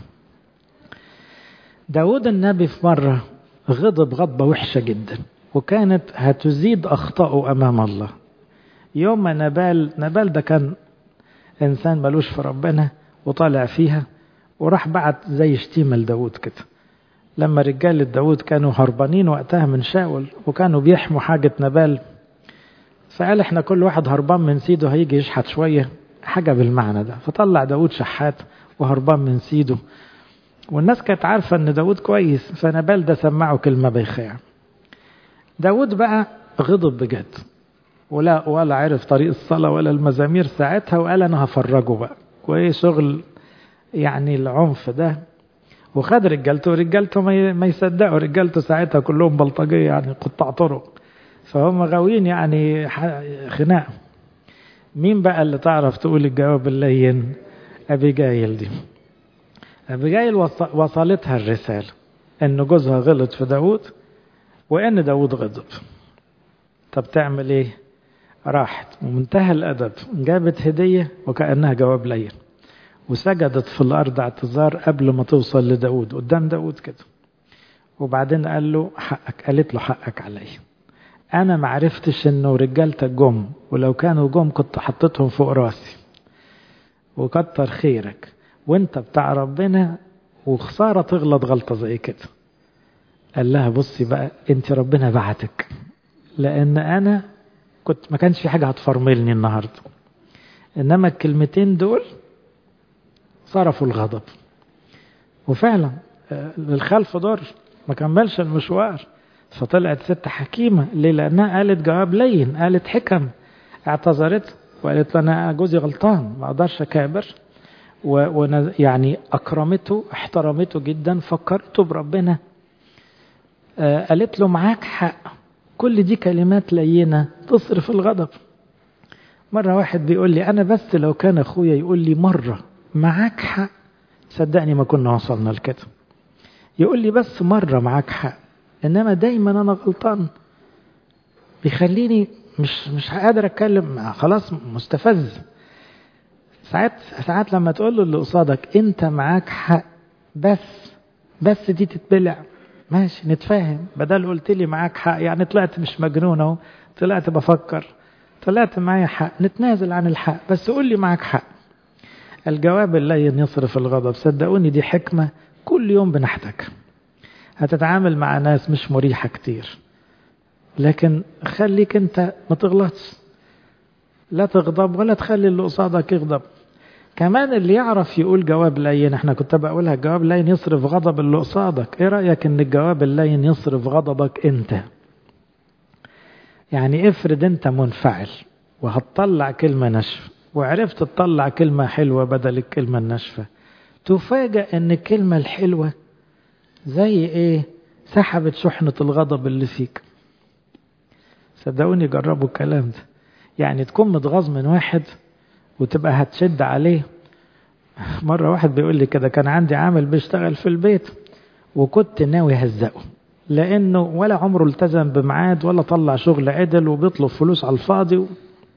داود النبي في مرة غضب غضبة وحشة جدا، وكانت هتزيد أخطاؤه أمام الله. يوم ما نبال ده كان إنسان ملوش في ربنا وطالع فيها، وراح بعت زي شتيمة لداود كده. لما رجال داود كانوا هربانين وقتها من شاول وكانوا بيحموا حاجة نبال، فقال احنا كل واحد هربان من سيده هيجي يشحت شوية، حاجة بالمعنى ده. فطلع داود شحات وهربان من سيده، والناس كانت عارفة ان داود كويس، فنبال ده سمعه كلمة بيخيع. داود بقى غضب بجد، ولا عرف طريق الصلاة ولا المزامير ساعتها، وقال انا هفرجه بقى، وايه شغل يعني العنف ده. وخد رجالته ما يصدقوا، رجالته ساعتها كلهم بلطجية يعني قطاع طرق، فهم غاويين يعني خناق. مين بقى اللي تعرف تقول الجواب اللين؟ أبيجايل دي. أبيجايل وصلتها الرسالة إن جوزها غلط في داود وإن داود غضب. طب تعمل إيه؟ راحت ومنتهى الأدب جابت هدية وكأنها جواب لين، وسجدت في الأرض اعتذار قبل ما توصل لداود قدام داود كده. وبعدين قال له حقك، قالت له حقك علي، أنا معرفتش إنه رجالتك جم، ولو كانوا جم كنت حطيتهم فوق راسي، وكتر خيرك، وانت بتاع ربنا وخسارة تغلط غلطة زي كده. قال لها بصي بقى، انت ربنا بعتك، لأن أنا كنت ما كانش في حاجة هتفرملني النهاردة، إنما الكلمتين دول صرفوا الغضب. وفعلا للخلف ضر، ما كملش المشوار. فطلعت ست حكيمة. ليه؟ لأنها قالت جواب لين، قالت حكم، اعتذرت وقالت له أنا جوزي غلطان ما أقدرش أكابر، يعني أكرمته احترمته جدا، فكرته بربنا. قالت له معاك حق. كل دي كلمات لينة تصرف الغضب. مرة واحد بيقول لي أنا بس لو كان أخويا يقول لي مرة معاك حق، صدقني ما كنا وصلنا لكده. يقول لي بس مرة معاك حق، إنما دايما أنا غلطان، بيخليني مش قادر أتكلم، خلاص مستفز. ساعات لما تقول له اللي قصادك أنت معاك حق، بس دي تتبلع، ماشي نتفاهم، بدل قلت لي معاك حق يعني طلعت مش مجنون اهو، طلعت بفكر، طلعت معايا حق، نتنازل عن الحق، بس قول لي معاك حق. الجواب اللين يصرف الغضب. صدقوني دي حكمة كل يوم بنحتاج. هتتعامل مع ناس مش مريحة كتير، لكن خليك انت ما تغلطش، لا تغضب ولا تخلي اللي قصادك يغضب. كمان اللي يعرف يقول جواب لين، احنا كنت بقولها الجواب اللين يصرف غضب اللي قصادك. ايه رأيك ان الجواب اللين يصرف غضبك انت؟ يعني افرض انت منفعل وهتطلع كلمة ناشفة، وعرفت تطلع كلمة حلوة بدل الكلمة الناشفة، تفاجأ ان الكلمة الحلوة زي ايه؟ سحبت شحنة الغضب اللي فيك. صدقوني جربوا الكلام ده. يعني تكون متغاظ من واحد وتبقى هتشد عليه. مرة واحد بيقول لي كده، كان عندي عامل بيشتغل في البيت وكنت ناوي هزقه، لأنه ولا عمره التزم بميعاد ولا طلع شغل عدل وبيطلب فلوس على الفاضي.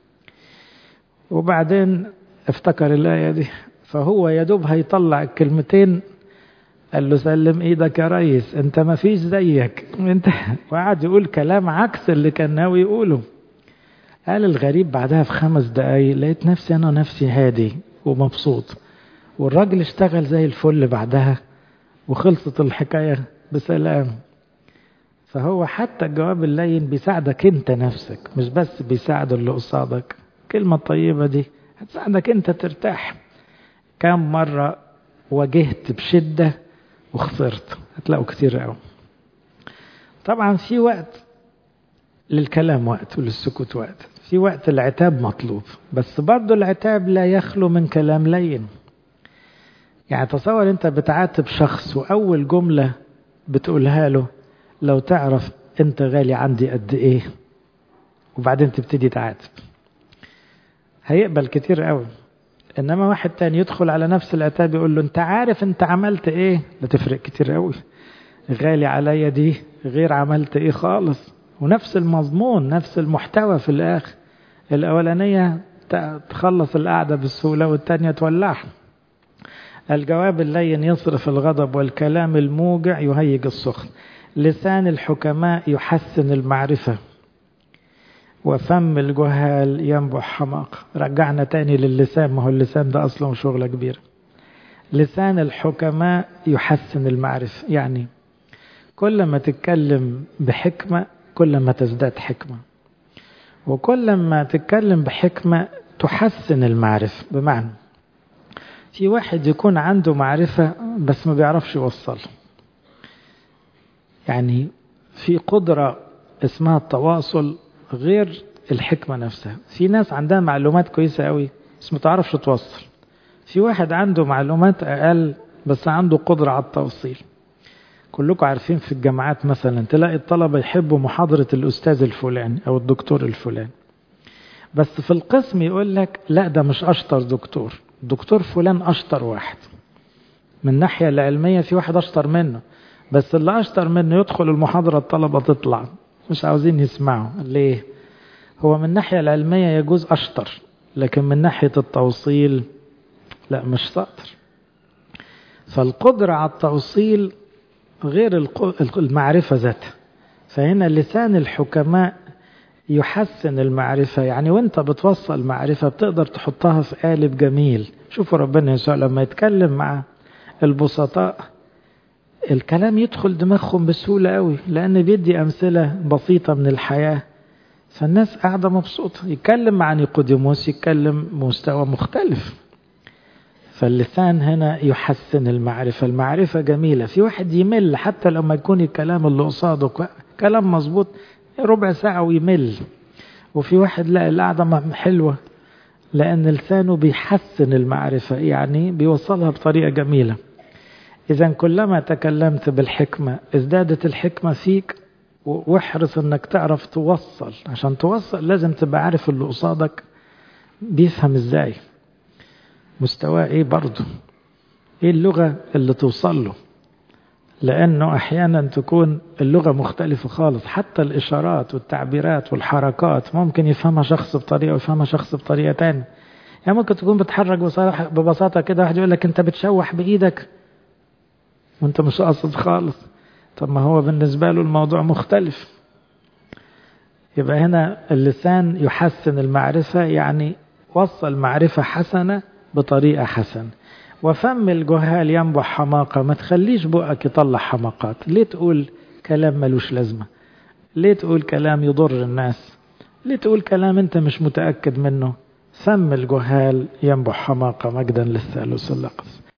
وبعدين افتكر الآية دي، فهو يدوب هيطلع الكلمتين قال له سلم ايدك يا ريس، انت ما فيش زيك انت، وقعد يقول كلام عكس اللي كان ناوي يقوله. قال الغريب بعدها في 5 دقايق لقيت نفسي أنا نفسي هادي ومبسوط، والراجل اشتغل زي الفل بعدها وخلصت الحكاية بسلام. فهو حتى الجواب اللين بيساعدك انت نفسك، مش بس بيساعد اللي قصادك. كلمة طيبة دي هتساعدك انت ترتاح. كم مرة واجهت بشدة وخسرت؟ هتلاقوا كتير قوي. طبعا في وقت للكلام وقت وللسكوت وقت، في وقت العتاب مطلوب، بس برضو العتاب لا يخلو من كلام لين. يعني تصور انت بتعاتب شخص وأول جملة بتقولها له لو تعرف انت غالي عندي قد ايه، وبعدين تبتدي تعاتب، هيقبل كتير قوي. انما واحد تاني يدخل على نفس العتاب يقول له انت عارف انت عملت ايه، لا تفرق كتير قوي. غالي عليا دي غير عملت ايه خالص، ونفس المضمون نفس المحتوى في الآخر. الأولانية تخلص القعدة بالسهولة والتانية تولعها. الجواب اللين يصرف الغضب والكلام الموجع يهيج السخن. لسان الحكماء يحسن المعرفة وفم الجهال ينبح حماق. رجعنا تاني للسان، ما هو اللسان ده أصلا شغلة كبيرة. لسان الحكماء يحسن المعرفة، يعني كل ما تتكلم بحكمة كل ما تزداد حكمة، وكل ما تتكلم بحكمة تحسن المعرفة. بمعنى في واحد يكون عنده معرفة بس ما بيعرفش يوصل، يعني في قدرة اسمها التواصل غير الحكمة نفسها. في ناس عندها معلومات كويسة قوي بس ما تعرفش توصل. في واحد عنده معلومات أقل بس عنده قدرة على التوصيل. كلكم عارفين في الجامعات مثلا تلاقي الطلبة يحبوا محاضرة الأستاذ الفلاني أو الدكتور الفلاني، بس في القسم يقول لك لا ده مش أشطر دكتور فلان أشطر واحد. من الناحية العلمية في واحد أشطر منه، بس اللي أشطر منه يدخل المحاضرة الطلبة تطلع مش عاوزين يسمعوا. ليه؟ هو من الناحية العلمية يجوز أشطر، لكن من ناحية التوصيل لا مش شاطر. فالقدرة على التوصيل غير المعرفة ذاتها. فهنا لسان الحكماء يحسن المعرفة، يعني وانت بتوصل معرفة بتقدر تحطها في قالب جميل. شوفوا ربنا يسوع لما يتكلم مع البسطاء الكلام يدخل دماغهم بسهولة قوي، لأن بيدي أمثلة بسيطة من الحياة، فالناس قاعدة مبسوطة. يتكلم مع نيقوديموس يتكلم مستوى مختلف. فاللسان هنا يحسن المعرفة. المعرفة جميلة. في واحد يمل حتى لما يكون الكلام اللي قصاده كلام مظبوط ربع ساعة ويمل، وفي واحد لا القعدة حلوة لأن لسانه بيحسن المعرفة، يعني بيوصلها بطريقة جميلة. إذا كلما تكلمت بالحكمة ازدادت الحكمة فيك، واحرص انك تعرف توصل. عشان توصل لازم تبقى عارف اللي قصادك بيفهم ازاي، مستواه ايه، برضه ايه اللغة اللي توصل له، لانه احيانا تكون اللغة مختلفة خالص. حتى الاشارات والتعبيرات والحركات ممكن يفهمها شخص بطريقة ويفهمها شخص بطريقة تانية. يعني ممكن تكون بتحرك ببساطة كده، واحد يقول لك انت بتشوح بايدك وانت مش قاصد خالص، طب ما هو بالنسبة له الموضوع مختلف. يبقى هنا اللسان يحسن المعرفة، يعني وصل معرفة حسنة بطريقة حسنة. وفم الجهال ينبح حماقة. ما تخليش بقك يطلع حماقات. ليه تقول كلام ملوش لازمة؟ ليه تقول كلام يضر الناس؟ ليه تقول كلام انت مش متأكد منه؟ فم الجهال ينبح حماقة. مجدا للثالوث الأقدس.